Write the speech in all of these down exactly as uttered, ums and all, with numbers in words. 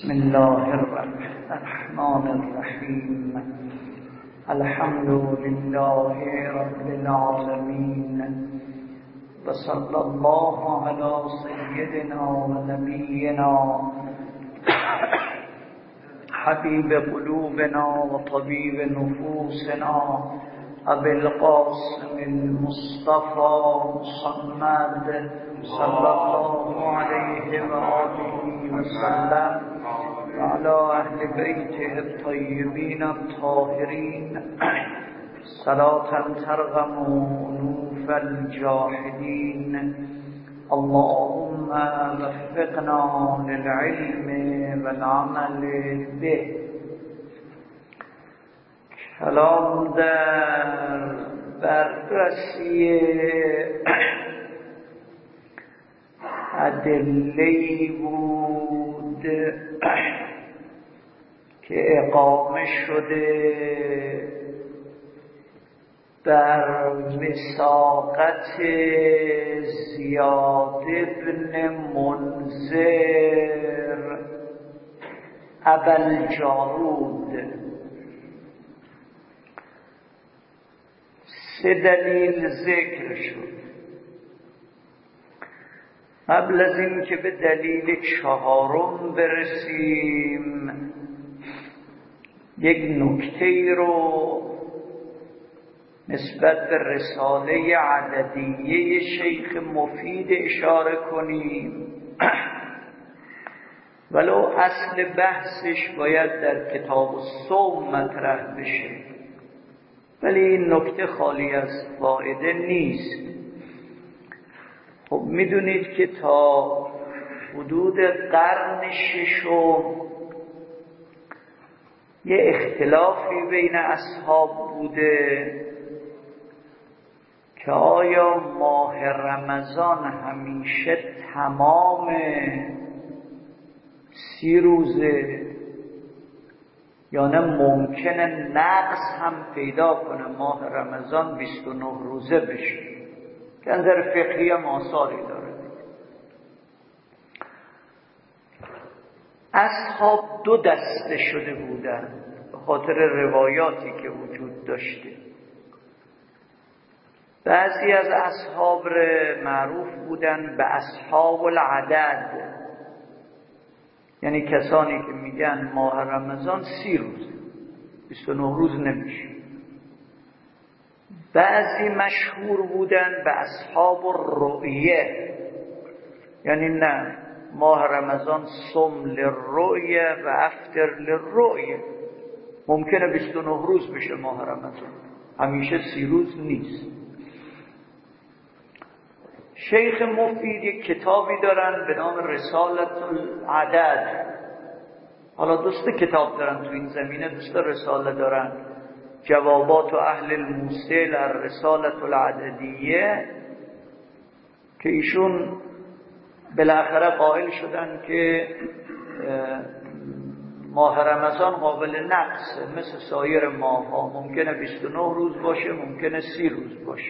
بسم الله الرحمن الرحیم. الحمد لله رب العالمین و صلی الله علی سیدنا و نبینا حبیب قلوبنا و طبیب نفوسنا ابی القاسم المصطفى محمد صلی الله علیه و آله و سلم و علی اهل بیته الطیبین الطاهرین صلاة ترغم انوف الجاحدین. اللهم وفقنا للعلم والعمل به. کلام در بررسی ادله‌ای بود که اقامه شده بر وثاقت زیاد بن منذر ابوالجارود. سه دلیل ذکر شد. قبل از این که به دلیل چهارم برسیم یک نکته رو نسبت به رساله عددیه شیخ مفید اشاره کنیم، ولو اصل بحثش باید در کتاب الصوم مطرح بشه، ولی این نکته خالی از فایده نیست. خب میدونید که تا حدود قرن ششم یه اختلافی بین اصحاب بوده که آیا ماه رمضان همیشه تمام سی روزه یا نه ممکنه نقص هم پیدا کنه، ماه رمضان بیست و نه روزه بشه که نظر فقهی هم آثاری داره. اصحاب دو دسته شده بودن به خاطر روایاتی که وجود داشته. بعضی از اصحاب معروف بودن به اصحاب العدد، یعنی کسانی که میگن ماه رمضان سی روز بیست و نه روز نمیشه. بعضی مشهور بودن به اصحاب الرؤیه، یعنی نه ماه رمضان صم للرؤیه و افطر للرؤیه، ممکنه بیست و نه روز بشه ماه رمضان، همیشه سی روز نیست. شیخ مفید یک کتابی دارن به نام رسالت العدد. حالا دوست کتاب دارن تو این زمینه، دوست رساله دارن، جوابات و اهل الموصل الرسالة العددیه، که ایشون بالاخره قائل شدن که ماه رمضان قابل نقصه مثل سایر ماه ها، ممکنه بیست و نه روز باشه، ممکنه سی روز باشه.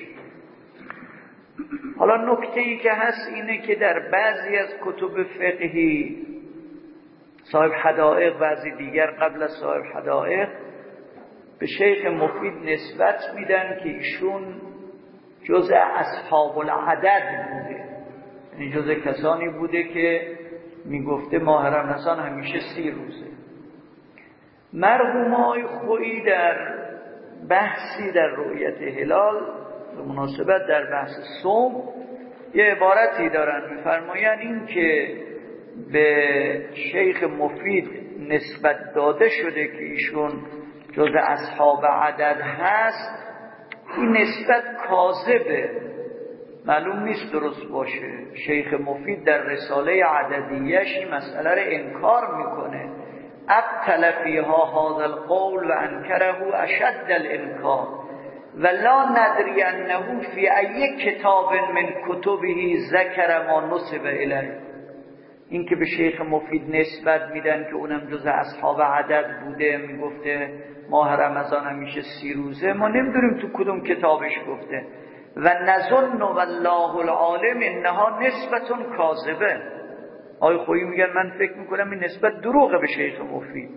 حالا نکته ای که هست اینه که در بعضی از کتب فقهی صاحب حدائق، بعضی دیگر قبل از صاحب حدائق، به شیخ مفید نسبت میدن که ایشون جزء اصحاب العدد بوده، یعنی جزء کسانی بوده که میگفته ماه رمضان همیشه سی روزه. مرحوم آقای خویی در بحثی در رؤیت هلال به مناسبت در بحث صوم یه عبارتی دارن، میفرمایند این که به شیخ مفید نسبت داده شده که ایشون جزء اصحاب عدد هست، این نسبت کاذبه، معلوم نیست درست باشه. شیخ مفید در رساله عددیه‌اش این مسئله رو انکار میکنه. ابطل فیها هذا القول و انکره اشد الانکار و لا ندری انه فی ای کتاب من کتبه ذکر ما نسب الیه. این که به شیخ مفید نسبت میدن که اونم جز اصحاب عدد بوده، میگفته ماه رمضان همیشه سی روزه، ما نمیدونیم تو کدوم کتابش گفته. و نظن والله العالم انها نسبت کاذبه، آقای خویی میگن من فکر میکنم این نسبت دروغه به شیخ مفید،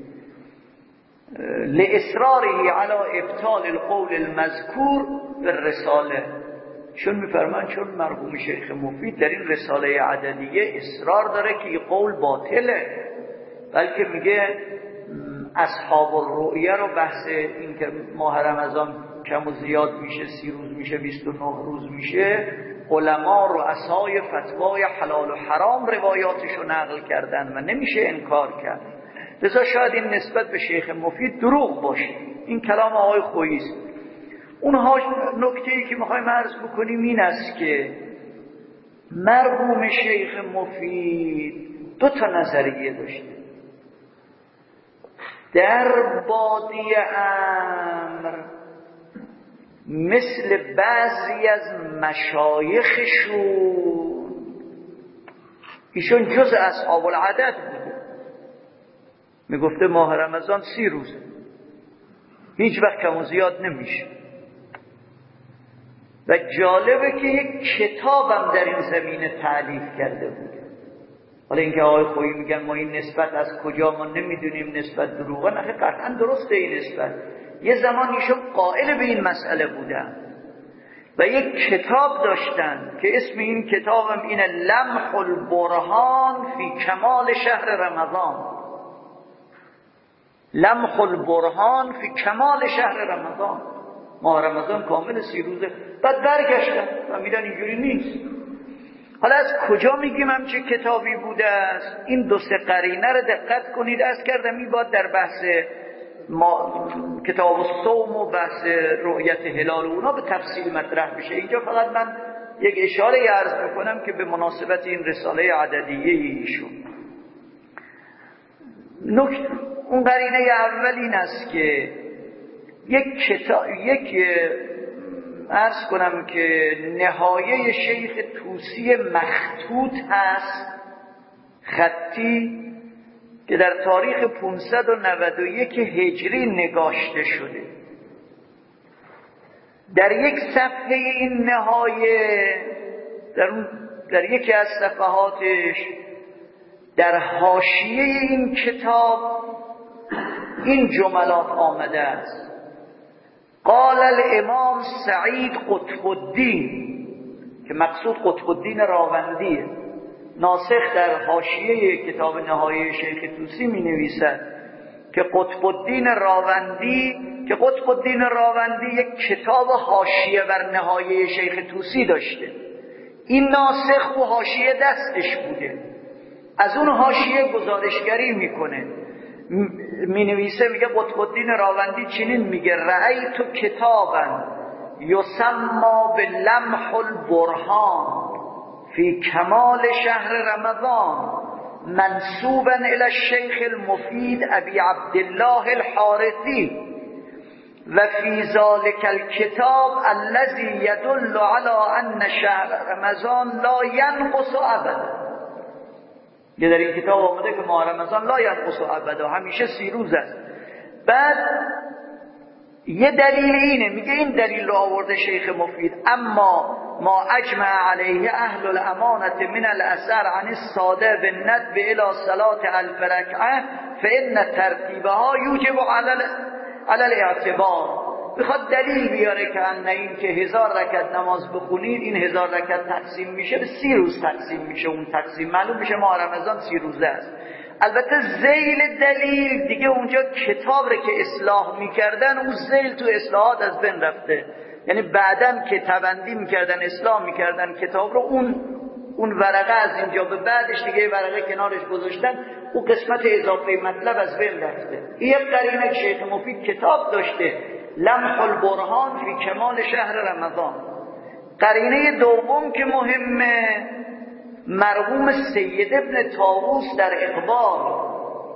لإصراره علی ابطال القول المذکور بالرساله، چون میفرمان چون مرحوم شیخ مفید در این رساله عددیه اصرار داره که این قول باطله، بلکه میگه اصحاب الرؤیه رو بحث این که ماه رمضان کم و زیاد میشه، سی روز میشه، بیست و نه روز میشه، علما رؤسای فتوای حلال و حرام روایاتشو نقل کردن و نمیشه انکار کرد. لذا شاید این نسبت به شیخ مفید دروغ باشه. این کلام آقای خویی است. اونها نکته‌ای که میخوایم عرض بکنیم این است که مرحوم شیخ مفید دو تا نظریه داشته. در بادی امر مثل بعضی از مشایخشون، ایشون جز اصحاب العدد بوده، میگفته ماه رمضان سی روزه، هیچ وقت کم و زیاد نمیشه. و جالبه که یک کتابم در این زمینه تألیف کرده بوده. حالا اینکه آقای خویی میگن ما این نسبت از کجا ما نمیدونیم، نسبت دروغه، نه قطعا درسته این نسبت. یه زمان ایشون قائل به این مسئله بودن و یک کتاب داشتن که اسم این کتابم اینه لمح البرهان فی کمال شهر رمضان. لمح البرهان فی کمال شهر رمضان، ماه رمضان کامل سی روزه. بعد برگشتن و میدن اینجوری نیست. حالا از کجا میگیم همچه کتابی بوده است؟ این دو سه قرینه رو دقت کنید. از کردم این باید در بحث ما کتاب الصوم و بحث رؤیت هلال و اونا به تفصیل مطرح بشه. اینجا فقط من یک اشاره عرض میکنم که به مناسبت این رساله عددیه ایشون. نکته اون قرینه اول این است که یک کتاب یک عرض کنم که نهایه شیخ طوسی مخطوط هست، خطی، که در تاریخ پانصد و نود و یک هجری نگاشته شده. در یک صفحه این نهایه، در, در یکی از صفحاتش، در حاشیه این کتاب این جملات آمده است: قال الامام سعید قطب الدین، که مقصود قطب الدین راوندیه. ناسخ در حاشیه کتاب نهایه شیخ طوسی می نویسد که قطب الدین راوندی، که قطب الدین راوندی یک کتاب حاشیه بر نهایه شیخ طوسی داشته. این ناسخ و حاشیه دستش بوده، از اون حاشیه گزارشگری میکنه، می نویسه، میگه قطب الدین راوندی چنین میگه: رأیت کتابا یسمى بلمح البرهان فی کمال شهر رمضان منسوبا الى الشیخ المفید ابی عبدالله الحارثی و فی ذلک الکتاب الذی یدل علی ان شهر رمضان لا ینقص ابدا. یه در این کتاب آمده که ماه رمضان لا ینقص ابدا، همیشه سی روز است. بعد یه دلیل اینه، میگه این دلیل رو آورده شیخ مفید: اما ما اجمع علیه اهل الامانه من الاثر عن الساده بالندب الى صلاه الف رکعه فان ترتیبها یوجب علی الاعتبار. بخواد دلیل بیاره که ان این که هزار رکعت نماز بخونید، این هزار رکعت تقسیم میشه به سی روز تقسیم میشه، اون تقسیم معلوم میشه ماه رمضان سی روزه است. البته ذیل دلیل دیگه اونجا کتاب رو که اصلاح میکردن، اون ذیل تو اصلاحات از بین رفته، یعنی بعدن که تبندی میکردن اصلاح میکردن کتاب رو، اون اون ورقه از اینجا به بعدش دیگه ورقه کنارش گذاشتن، اون قسمت اضافه مطلب از بین رفته. این یک قرینه شیخ مفید کتاب داشته، لمح البرهان فی کمال شهر رمضان. قرینه دوم که مهمه، مرحوم سید ابن طاووس در اقبال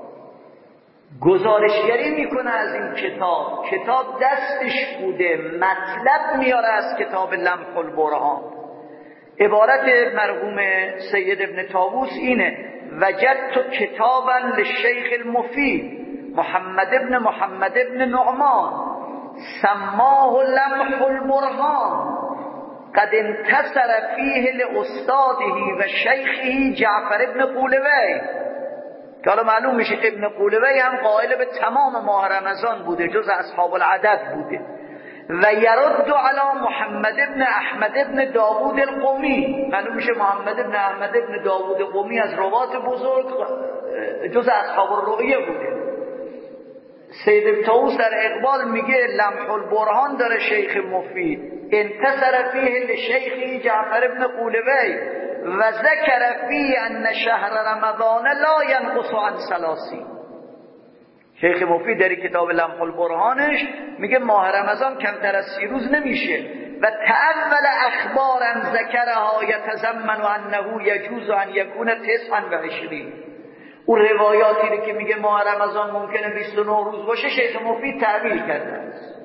گزارشگری میکنه از این کتاب، کتاب دستش بوده، مطلب میاره از کتاب لمح البرهان. عبارت مرحوم سید ابن طاووس اینه: وجدت کتابا للشیخ المفید محمد ابن محمد ابن نعمان سماه لمح البرهان قد انتصر فیه لاستاده و شیخه جعفر ابن قولوی، که حالا معلوم میشه ابن قولوی هم قائل به تمام ماه رمضان بوده، جز اصحاب العدد بوده. و یرد علی محمد ابن احمد ابن داوود القمی، معلوم میشه محمد ابن احمد ابن داوود القمی از روات بزرگ جز اصحاب الرؤیه بوده. سید طاووس در اقبال میگه لمح البرهان داره شیخ مفید، انتصر فیه لشیخی جعفر ابن قولوی و ذکر فیه ان شهر رمضان لا ینقص عن ثلاثین. شیخ مفید در کتاب لمح البرهانش میگه ماه رمضان کمتر از سی روز نمیشه. و تأول اخبارا ذکرها یتضمن انه یجوز ان یکون تسعا و عشرین. اون روایاتی رو که میگه ماه رمضان ممکنه بیست و نه روز باشه شیخ مفید تعبیر کرده است.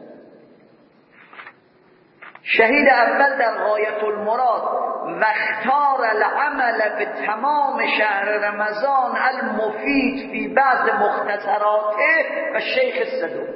شهید اول در غایت المراد و اختار العمل به تمام شهر رمضان المفید فی بعض مختصراته و شیخ صدوق.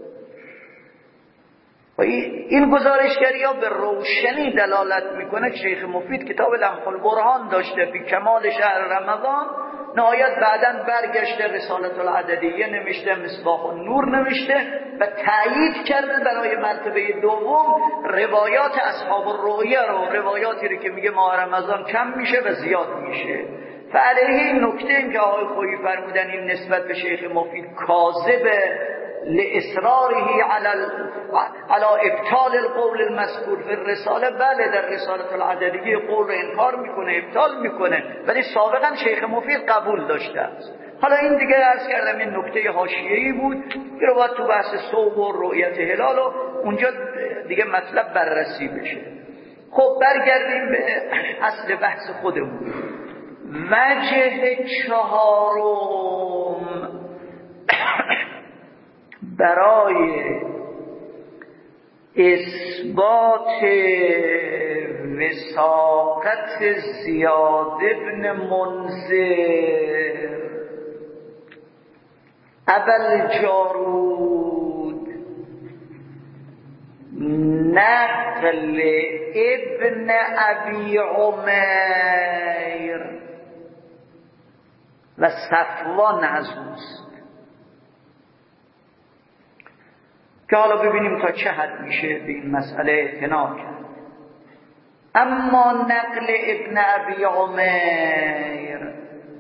و این گزارشگری ها به روشنی دلالت میکنه. شیخ مفید کتاب لمح البرهان داشته فی کمال شهر رمضان، نهایت بعداً برگشته رسالت العددیه نوشته، مصباح النور نوشته و تأیید کرده برای مرتبه دوم روایات اصحاب الرؤیه رو، روایاتی رو که میگه ماه رمضان کم میشه و زیاد میشه. فعلیه این نکته این که آقای خویی فرمودن این نسبت به شیخ مفید کاذبه لإصراره على على ابطال القول المذکور فی الرساله. بله در رسالت العددیه قول رو انکار میکنه، ابطال میکنه، ولی سابقا شیخ مفید قبول داشته است. حالا این دیگه عرض کردم این نکته حاشیه‌ای بود که رو باید تو بحث صوم و رؤیت هلال و اونجا دیگه مطلب بررسی بشه. خب برگردیم به اصل بحث خودمون. وجه چهارم برای اثبات وثاقت زیاد ابن منذر ابوالجارود نقل ابن ابی عمیر و صفوان از اوست که حالا ببینیم تا چه حد میشه به این مسئله اعتنا کرد. اما نقل ابن ابی عمیر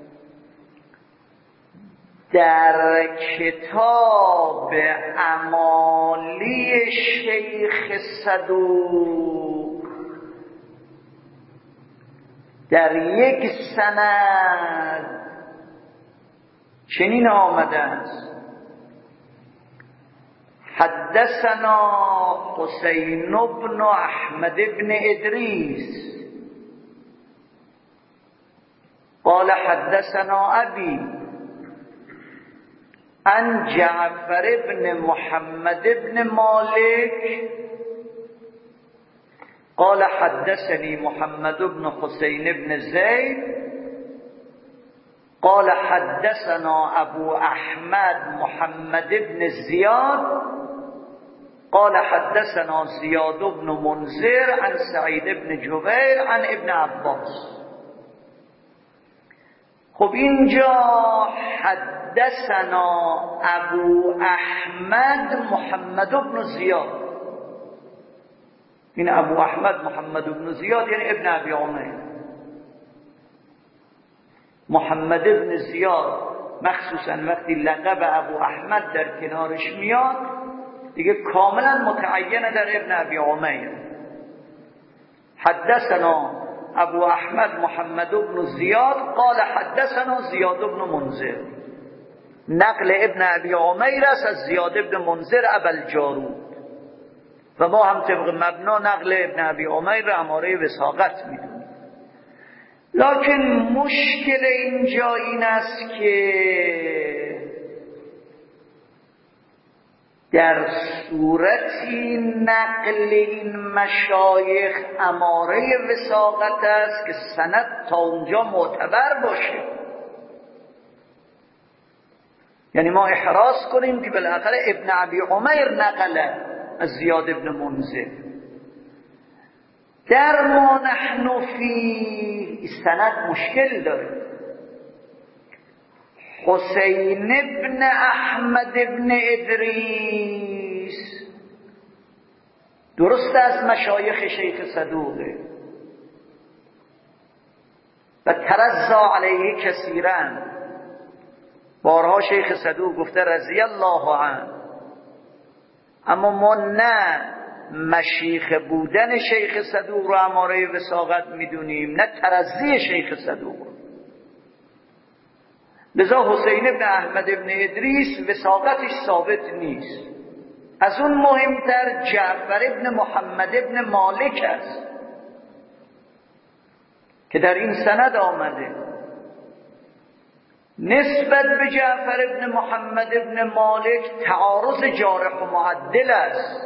در کتاب اعمالی شیخ صدوق در یک سند چنین آمده است: حدثنا حسین بن احمد بن ادریس قال حدثنا ابی عن جعفر بن محمد بن مالک قال حدثني محمد بن حسين بن زيد قال حدثنا ابو احمد محمد بن زياد قال حدثنا زياد بن منذر عن سعيد بن جبير عن ابن عباس. خب اینجا حدثنا ابو احمد محمد بن زیاد، این ابو احمد محمد بن زیاد یعنی ابن ابی عمیر. محمد بن زیاد مخصوصا وقتی لقب ابو احمد در کنارش میاد دیگه کاملا متعینه در ابن ابی عمیر. حدثنا ابو احمد محمد بن زیاد قال حدثنا زیاد بن منذر، نقل ابن ابی عمیر است از زیاد بن منذر ابوالجارود و ما هم طبق مبنا نقل ابن ابی عمیر را اماره وثاقت میدونیم. لکن مشکل اینجا این است که در صورتی نقل این مشایخ اماره وثاقت است که سند تا اونجا معتبر باشه. یعنی ما احراز کنیم که بالاخره ابن ابی عمیر نقله از زیاد ابن منذر در ما نحن فی سند مشکل داره. حسین ابن احمد ابن ادریس درست از مشایخ شیخ صدوقه و ترضا علیه کثیرا. بارها شیخ صدوق گفته رضی الله عنه، اما ما نه مشیخ بودن شیخ صدوق رو اماره وثاقت میدونیم، نه ترضی شیخ صدوق. لذا حسین ابن احمد ابن ادریس وثاقتش ثابت نیست. از اون مهمتر جعفر ابن محمد ابن مالک است که در این سند آمده. نسبت به جعفر ابن محمد ابن مالک تعارض جارح و معدل است.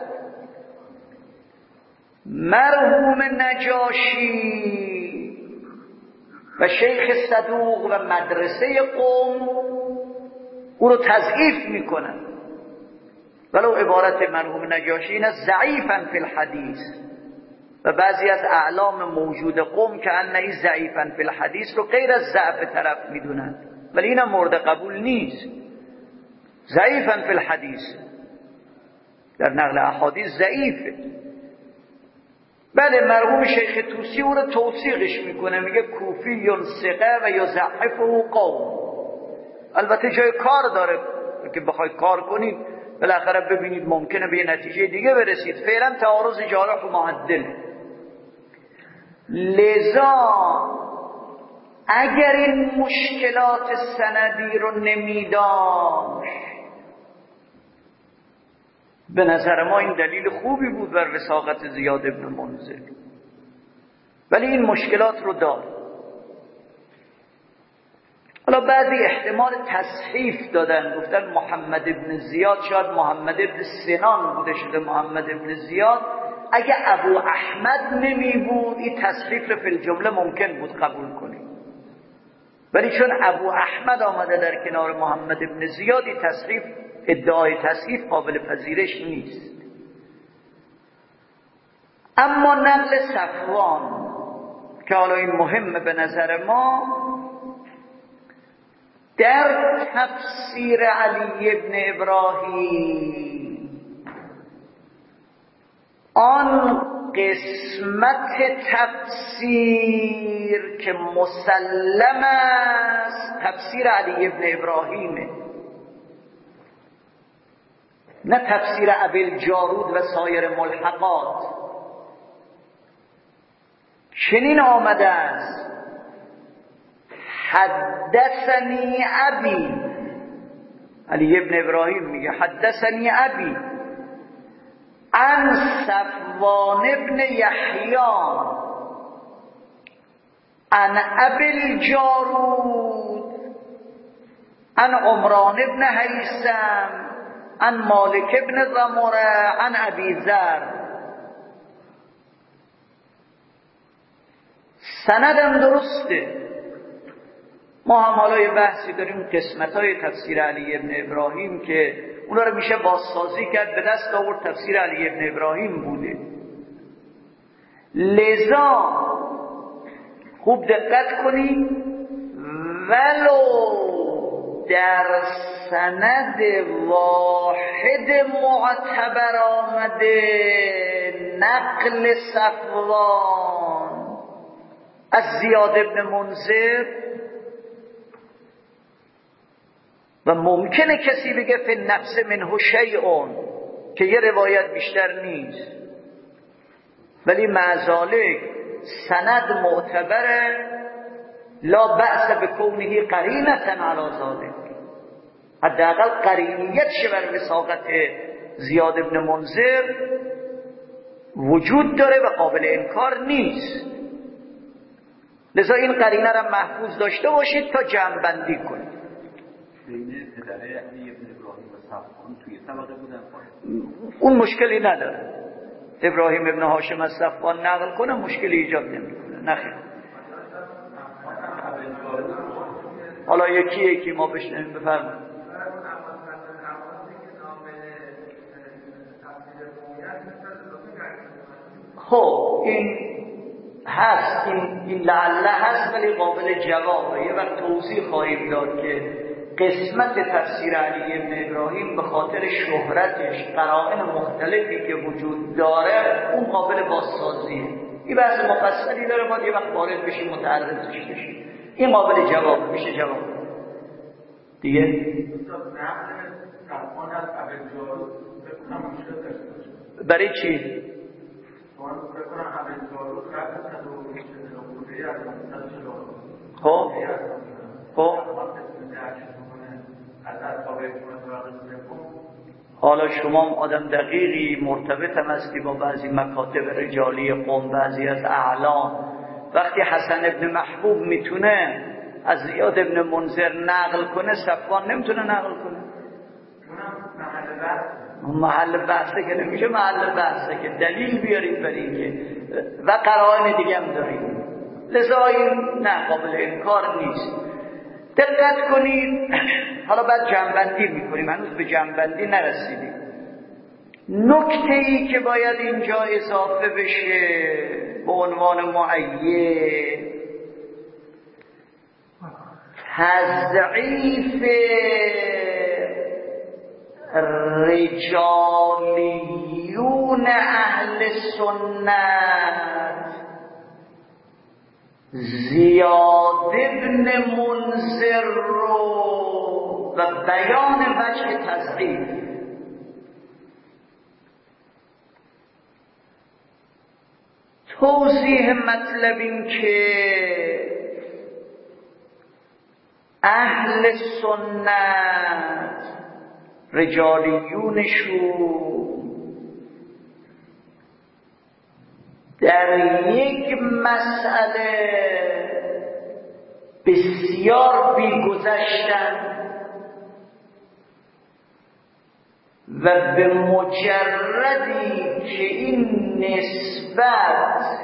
مرحوم نجاشی و شیخ صدوق و مدرسه قوم او رو تضعیف میکنن، ولو عبارت مرحوم نجاشی این ضعیفا فی الحدیث، و بعضی از اعلام موجود قوم که انهی ضعیفا فی الحدیث رو غیر از ضعف طرف میدونن، ولی اینم مورد قبول نیست. ضعیفا فی الحدیث در نقل احادیث ضعیفه. بله مرحوم شیخ طوسی او رو توثیقش میکنه، میگه کوفی ثقه و یضعفه قوم. البته جای کار داره که بخواید کار کنید بالاخره ببینید ممکنه به یه نتیجه دیگه برسید. فعلا تعارض جارح و معدل. لذا اگر این مشکلات سندی رو نمیداشت، به نظر ما این دلیل خوبی بود بر وثاقت زیاد ابن منذر، ولی این مشکلات رو دار. حالا بعضی احتمال تصحیف دادن، گفتن محمد ابن زیاد، شاید محمد ابن سنان بوده شده محمد ابن زیاد. اگه ابو احمد نمی بود این تصحیف رو فی الجمله ممکن بود قبول کنیم، ولی چون ابو احمد آمده در کنار محمد ابن زیاد، این تصحیف، ادعای تصحیف قابل پذیرش نیست. اما نقل صفوان که حالا این مهمه به نظر ما، در تفسیر علی ابن ابراهیم آن قسمت تفسیر که مسلم است تفسیر علی ابن ابراهیمه، نه تفسیر ابی الجارود و سایر ملحقات. چنین آمده است: حدثنی ابی، علی ابن ابراهیم میگه حدثنی ابی عن صفوان ابن یحیی عن ابی الجارود عن عمران ابن هیثم عن مالک ابن ضمره عن ابی ذر. سندم درسته. ما هم حالا یه بحثی داریم قسمت‌های تفسیر علی ابن ابراهیم که اونا رو میشه بازسازی کرد، به دست آورد تفسیر علی ابن ابراهیم بوده. لذا خوب دقت کنید، ولو در سند واحد معتبر آمده نقل صفوان از زیاد ابن منذر، و ممکنه کسی بگه فی النفس منه شیء که یه روایت بیشتر نیست، ولی معذالک سند معتبره، لا بأس بکونه قرینة علی ذلک، حداقل قرینیت شه بر وثاقت زیاد ابن منذر وجود داره و قابل انکار نیست. لذا این قرینه را محفوظ داشته باشید تا جمع بندی کنید. بین پدره علی ابن ابراهیم و صفوان توی طبقه بودن، اون مشکلی نداره. ابراهیم ابن هاشم از صفوان نقل کنه مشکلی ایجاد نمیکنه. نخیر. حالا یکی یکی ما بشنیم. بفرمایید. خب این هست، این, این لعله هست ولی قابل جوابه. یه وقت توضیح خواهیم داد که قسمت تفسیر علی بن ابراهیم به خاطر شهرتش، قرائن مختلفی که وجود داره، اون قابل بازسازیه. این بحث مفصلی داره، باید یه وقت وارد بشیم متعرضش بشیم. این قابل جواب میشه جواب دیگه. برای چی؟ خب خب حالا شما آدم دقیقی مرتبط هم هستی با بعضی مکاتب رجالی قوم، بعضی از اعلام. وقتی حسن ابن محبوب میتونه از زیاد ابن منذر نقل کنه، صفوان نمیتونه نقل کنه. محل بحثه که نمیشه محل بحثه که دلیل بیارید برای این که و قرائن دیگه هم داریم، لذا این نه قابل انکار نیست. دقت کنید، حالا بعد جنبندی میکنیم، هنوز به جنبندی نرسیدیم. نکته ای که باید اینجا اضافه بشه به عنوان معین، تضعیف رجالیون اهل سنت زیاد ابن منذر رو و بیان وجه تضعیف. توضیح مطلب این که اهل سنت رجالیونشون در یک مسئله بسیار بی‌گذشتن و به مجردی که این نسبت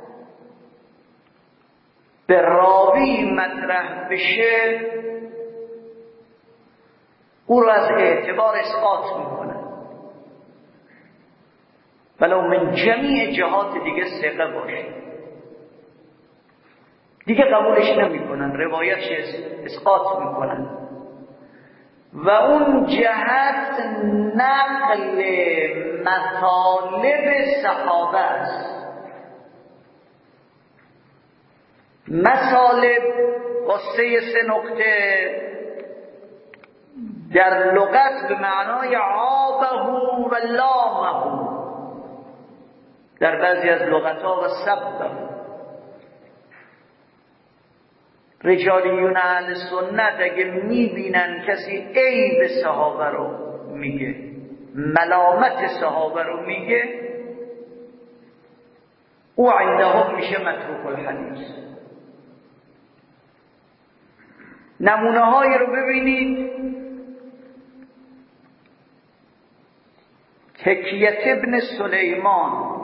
به راوی مطرح بشه او را از اعتبار اسقاط میکنه، ولو من جمیع جهات دیگه ثقه باشه، دیگه قبولش نمیکنن، روایتش اسقاط میکنن. و اون جهت نقل مطالب صحابه است. مطالب با سه سه نقطه در لغت به معنای عابه و لامه، در بعضی از لغت‌ها و سبه. رجالیون اهل سنت اگه میبینن کسی عیب صحابه رو میگه، ملامت صحابه رو میگه، او عندهم میشه متروک الحدیث. نمونه هایی رو ببینید. حکیت ابن سلیمان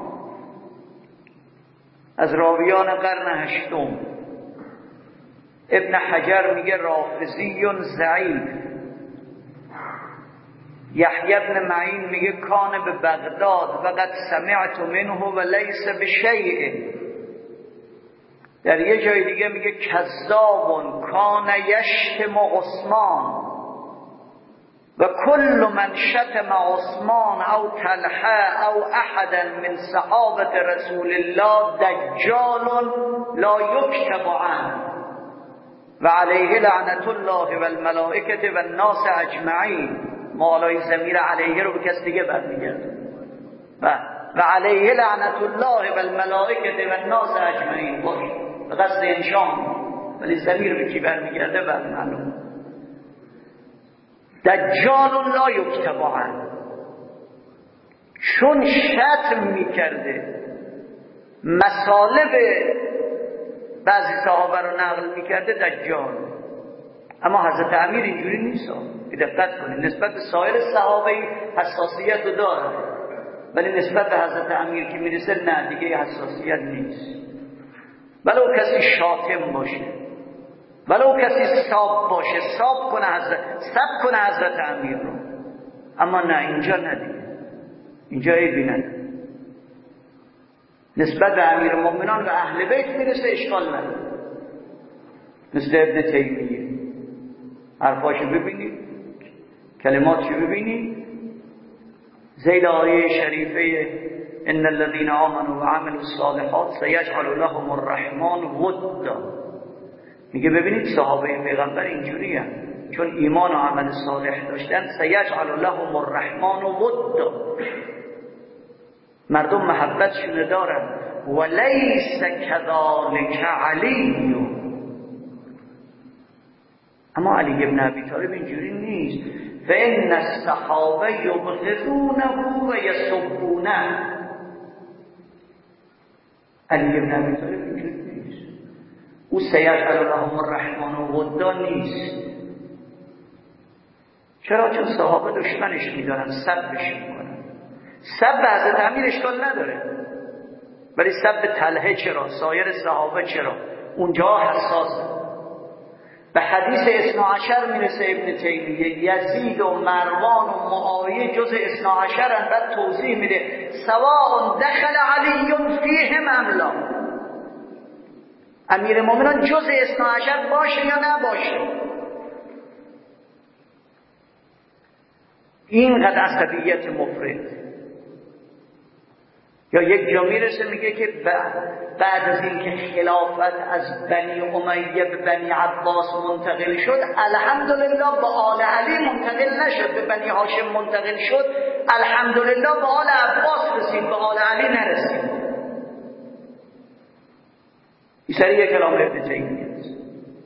از راویان قرن هشتم، ابن حجر میگه رافضی ضعیف. یحیی بن معین میگه کان به بغداد و قد سمعت منه و لیس بشیء. در یه جای دیگه میگه کذاب کان یشتم عثمان و کل من شتم عثمان او طلحه او احدا من صحابه رسول الله دجال لا یکتب عنه و علیه لعنت الله و الملائکه و الناس اجمعین. مالای ضمیر علیه رو به کس دیگه برمیگرده و و علیه لعنت الله و الملائکه و الناس اجمعین باشه به قصد انشام، ولی ضمیر به کی برمیگرده بر معلوم. دجال لا یکتب عنه، چون شتم میکرده، مصالب بعضی صحابه رو نقل میکرده دجال. اما حضرت امیر اینجوری نیست، دقت کنید، نسبت به سایر صحابه حساسیت رو داره، ولی نسبت به حضرت امیر که میرسه نه دیگه حساسیت نیست. ولو کسی شاتم باشه، ولو کسی ساب باشه، ساب کنه حضرت سب کنه حضرت امیر رو، اما نه اینجا ندیگه، اینجا ایبی نداره. نسبت به امیرالمومنین و اهل بیت میرسه اشکال نداره. مثل ابن تیمیه حرفاشو ببینید، کلماتشو ببینید، ذیل آیه شریفه ان الذين آمنوا وعملوا الصالحات سيجعل لهم الرحمن ودا. میگه ببینید صحابه پیغمبر اینجوری هم. چون ایمان و عمل صالح داشتن سيجعل لهم الرحمن ودا، مردم محبتشون دارن. ولیس كذلك علی، اما علی ابن ابی طالب اینجوری نیست. فإن الصحابه یبغضونه و یسبونه. علی ابن ابی طالب اینجوری نیست. او سیجعل لهم الرحمن ودا نیست. چرا؟ چون صحابه دشمنش میدارن، سبش میکنن. سب حضرت امیر اشکال نداره، ولی سب طلحه چرا؟ سایر صحابه چرا؟ اونجا حساسه. به حدیث اثنا عشر میرسه ابن تیمیه یزید و مروان و معاویه جز اثنا عشرن. بعد توضیح میده سواء دخل علی فیهم ام لا، امیر مومنان جز اثنا عشر باشه یا نباشه. اینقدر عصبیت مفرط. یا یک جا میرسه میگه که بعد از اینکه خلافت از بنی امیه به بنی عباس منتقل شد، الحمدلله به آل علی منتقل نشد، به بنی هاشم منتقل شد، الحمدلله به آل عباس رسید، به آل علی نرسید. این سریع کلام ابن تیمیه است.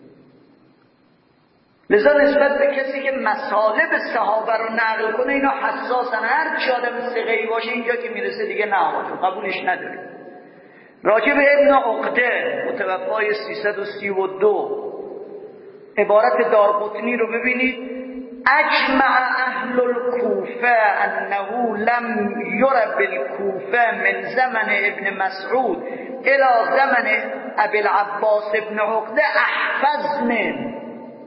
لذا نسبت به کسی که مصالب صحابه رو نقل کنه اینا حساسن. هر چی آدم ثقه‌ای باشه اینجا که میرسه دیگه نه آقا قبولش نداره. راجع به ابن عقده متوفای سیصد و سی و دو عبارت دارقطنی رو ببینید. اجمع اهل الکوفه انه لم یرى بالکوفه من زمن ابن مسعود الى زمن ابی العباس ابن عقده احفظ من.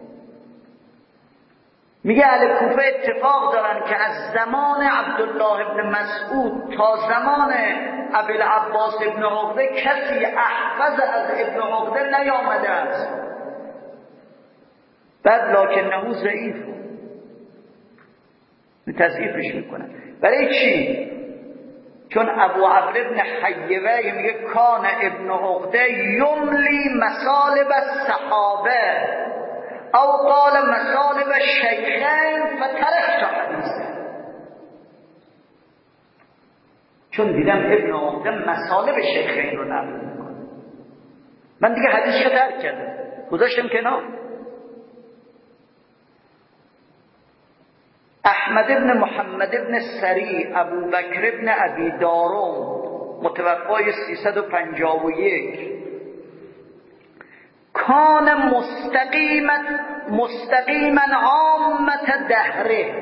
میگه اهل کوفه اتفاق دارن که از زمان عبدالله ابن مسعود تا زمان ابی العباس ابن عقده کسی احفظ از ابن عقده نیامده است. بعد لکنه ضعیف تضعیفش میکنن. برای چی؟ چون ابو عمرو ابن حیوه میگه کان ابن عقده یملی مصالب الصحابه او قال مصالب الشیخین فترکت حدیثه. چون دیدم ابن عقده مصالب شیخین رو نقل میکنه، من دیگه حدیث رو ترک کردم، گذاشتم کنار. احمد ابن محمد ابن سری ابو بکر ابن ابی دارم متوفای سیصد و پنجاه و یک کان مستقیما مستقیما عامت دهره،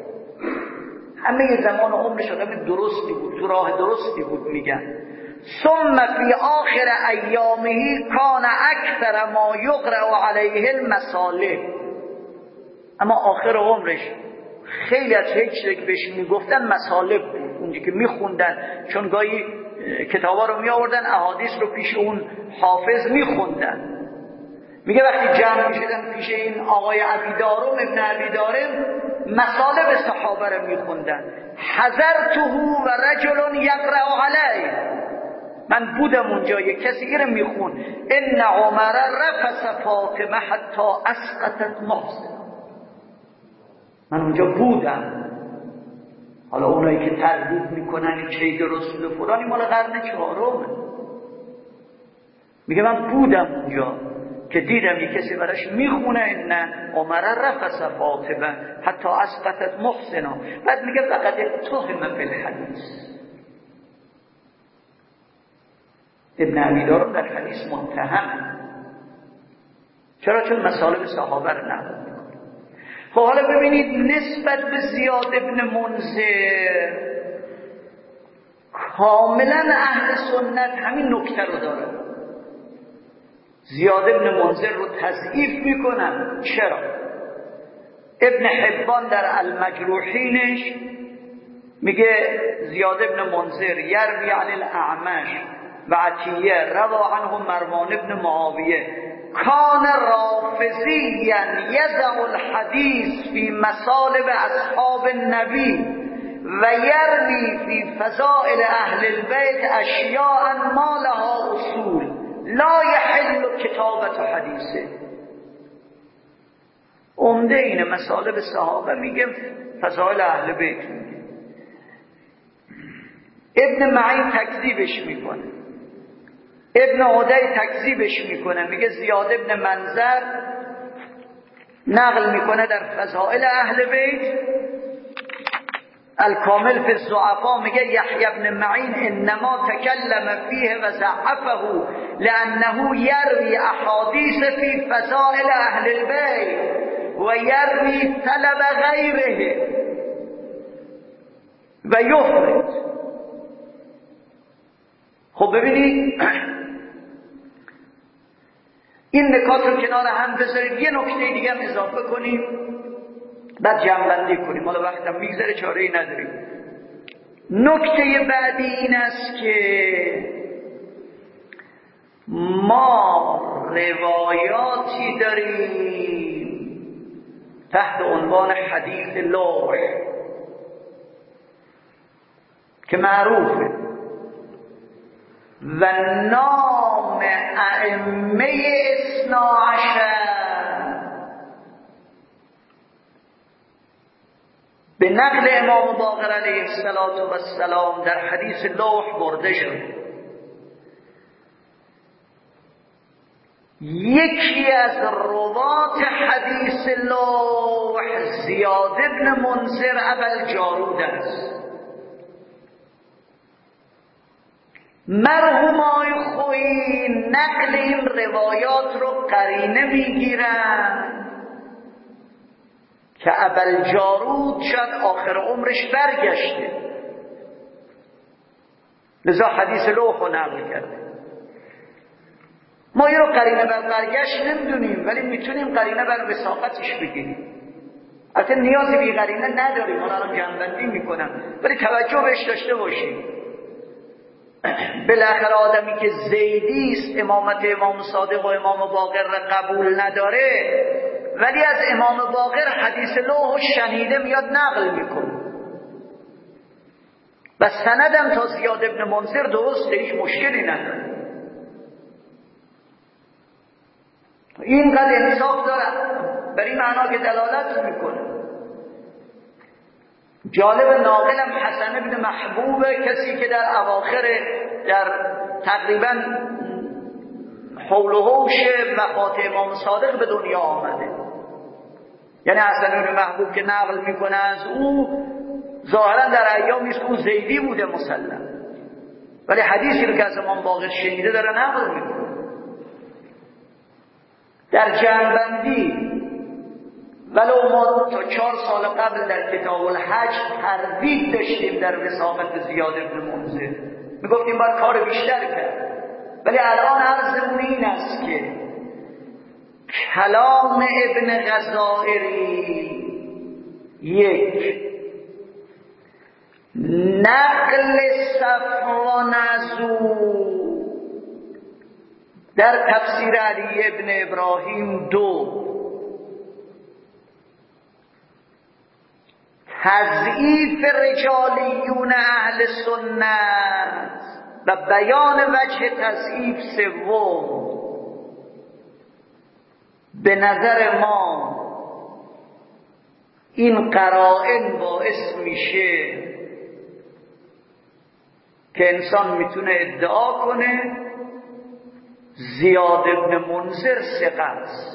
همه زمان عمرش آدم درستی بود، تو راه درستی بود میگن. ثم فی آخر ایامه کان اکثر ما یقرأ علیه المصالح، اما آخر عمرش خیلی از چیزی که بهش میگفتن مصالح بود، اونجا که میخوندن، چون گاهی کتابا رو میآوردن احادیث رو پیش اون حافظ میخوندن. میگه وقتی جمع میشدن پیش این آقای ابی دارم ابن ابی دارم مصالب صحابه رو میخوندن. حضرته و رجل یقرأ علیه، من بودم اونجا یک کسی رو میخون ان عمر رفس فاطمه حتی اسقطت محسن، من اونجا بودم. حالا اونایی که تردید میکنن چه رسول فلانی مال قرن چهارمه، میگه من بودم اونجا که دیدم یک کسی براش میخونه ان عمر رفس فاطمه حتی اسقطت محسنا. بعد میگه فقط اتهم فی الحدیث، ابن ابی دارم در حدیث متهم. چرا؟ چون مصالب صحابه رو نقل میکنه. خب حالا ببینید نسبت به زیاد ابن منذر کاملا اهل سنت همین نکته رو داره. زیاد ابن منذر رو تضعیف میکنن. چرا؟ ابن حبان در المجروحینش میگه زیاد ابن منذر یروی عن الاعمش و عطیه روا عنه مروان ابن معاویه کان رافضیا یضع الحدیث فی مصالب اصحاب النبی و یروی فی فضائل اهل البیت اشیاء ما لها اصول لا یحل کتابت حدیثه. عمده اینه مصالب صحابه میگه فضائل اهل بیت میگه. ابن معین تکذیبش میکنه، ابن عدی تکذیبش میکنه، میگه زیاد ابن منظر نقل میکنه در فضائل اهل بیت. الکامل فی الضعفاء میگه یحیی ابن معین انما تکلم فیه و ضعفه لانه یروی احادیث فی فضائل اهل البیت و یروی طلب غیره و یفرد. خب ببینید این نکات رو کنار هم بذارید، یه نکته دیگه هم اضافه کنیم بعد جمع‌بندی کنیم، حالا وقتم میگذره چاره‌ای نداریم. نکته بعدی این است که ما روایاتی داریم تحت عنوان حدیث لوح که معروفه و نام ائمه اثنا عشر به نقل امام باقر علیه السلام در حدیث لوح برده شد. یکی از روات حدیث لوح زیاد ابن منذر ابوالجارود است. مرحومای خویی نقل این روایات رو قرینه میگیرن که ابوالجارود شاید آخر عمرش برگشته، لذا حدیث لوح رو نقل کرده. ما این رو قرینه بر برگشت نمیدونیم، ولی میتونیم قرینه بر وثاقتش بگیریم. البته نیازی به قرینه نداریم، من الان جمع‌بندی میکنم، ولی توجه بهش داشته باشیم. بالاخره آدمی که زیدی است امامت امام صادق و امام باقر را قبول نداره، ولی از امام باقر حدیث لوح شنیده میاد نقل میکنه و سندم تا زیاد ابن منذر درسته، هیچ مشکلی نداره. اینقدر انصاف داره، بر این معنا که دلالت میکنه. جالب ناقلم حسن ابن محبوب، کسی که در اواخر در تقریبا حول و حوش وفات امام صادق به دنیا آمده. یعنی حسن ابن محبوب که نقل میکنه از او ظاهرا در ایامی است او زیدی بوده مسلم، ولی حدیثی رو که از امام باقر شنیده داره نقل میکنه. در جمع‌بندی ولو ما تا چهار سال قبل در کتاب الحج تردید داشتیم در وثاقت زیاد ابن منذر، میگفتیم باید کار بیشتر کرد، ولی الان عرضمون این است که کلام ابن غزائری یک، نقل صفوان از او در تفسیر علی ابن ابراهیم دو، تضعیف رجالیون اهل سنت و بیان وجه تضعیف سوم. به نظر ما این قرائن باعث میشه که انسان میتونه ادعا کنه زیاد ابن منذر ثقه است.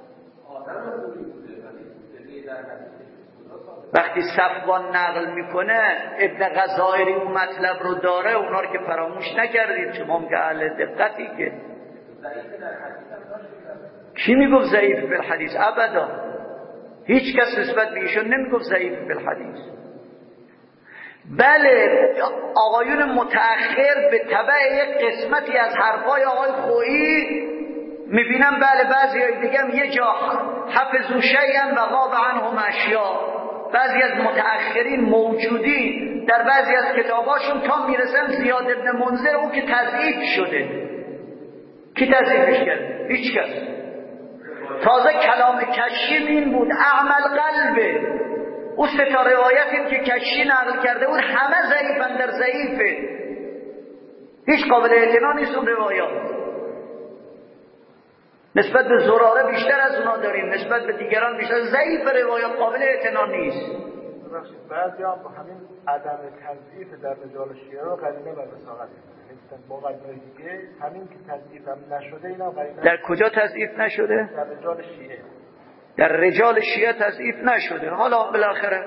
وقتی صفوان نقل میکنه ابن غزائری اون مطلب رو داره، اونا رو که فراموش نکردید شما هم که اهل دقتی. که کی میگفت ضعیف فی الحدیث؟ ابدا، هیچ کس نسبت به ایشون نمیگفت ضعیف فی الحدیث. بله آقایون متأخر به تبع یک قسمتی از حرفای آقای خویی میبینم بله بعضی های دیگه هم یه جا حفظو شیئا و غاب عنهم اشیاء، بعضی از متأخرین موجودین در بعضی از کتاباشون تا میرسن زیاد ابن منذر او که تضعیف شده. کی تضعیفش کرد؟ هیچ کس. تازه کلام کشی این بود اعمل قلبه. او سه تا روایتی که کشی نقل کرده بود همه ضعیفن در ضعیفه، هیچ قابل اعتنا نیست اون روایات. نسبت به زراره بیشتر از اونا داریم، نسبت به دیگران بیشتر. ضعیف روایات قابل اعتنا نیست. بعضی هم با همین عدم تضعیف در رجال شیعه رو قرینه بر رسالت می‌کنن. با قرینه دیگه همین که تضعیف هم نشده اینا قرینه. در کجا تضعیف نشده؟ در رجال شیعه. در رجال شیعه تضعیف نشده. حالا بالاخره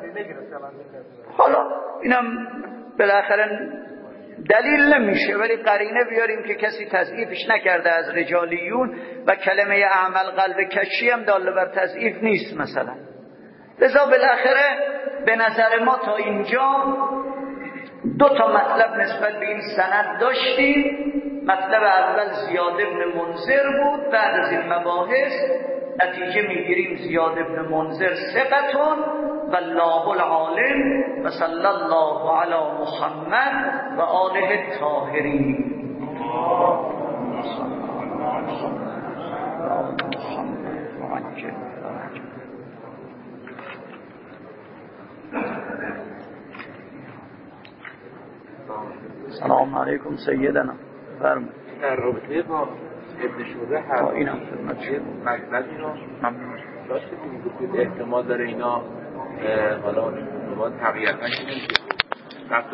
حالا اینم بالاخره دلیل نمیشه، ولی قرینه بیاریم که کسی تضعیفش نکرده از رجالیون و کلمه اعمل قلب کشی هم دال بر تضعیف نیست مثلا. لذا بالاخره به نظر ما تا اینجا دو تا مطلب نسبت به این سند داشتیم. مطلب اول زیاد ابن منذر بود. بعد از این مباحث نتیجه میگیریم زیاد ابن منذر ثقتون و الله العالم و صلی الله علی محمد و آله الطاهرین. سلام علیکم سیدنا. فرمایید. در رابطه با ابن شعبه هر اینم خدمتشون مطلبی رو ممنون داشت که احتمال داره اینا حالا عنوان تقییدن که نمیشه